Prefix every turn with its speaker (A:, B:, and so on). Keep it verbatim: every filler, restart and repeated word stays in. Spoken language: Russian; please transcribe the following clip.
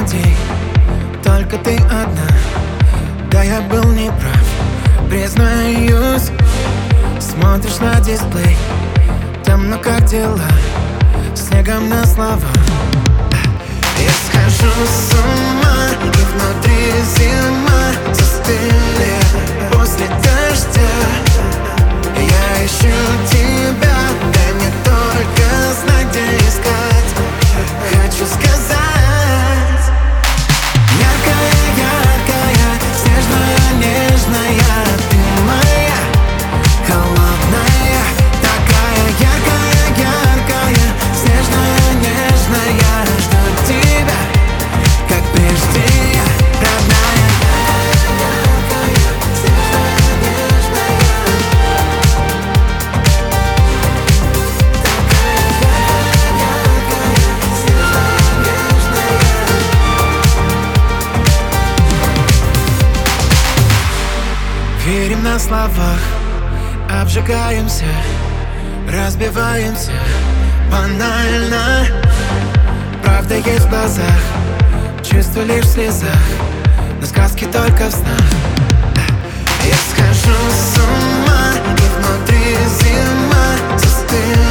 A: людей, только ты одна. Да, я был неправ, признаюсь. Смотришь на дисплей, темно как дела, снегом на слова. Я схожу с ума, и внутри зима. Застыли после дождя. Я ищу тебя, дай мне только знать, где искать. Хочу сказать: яркая, яркая, снежная, нежная, ты моя, холодная, такая яркая, яркая, снежная, нежная. Жду тебя, как прежде я, родная. Верим на словах, обжигаемся, разбиваемся банально. Правда есть в глазах, чувство лишь в слезах, но сказки только в снах. Я схожу с ума, и внутри зима. Застыла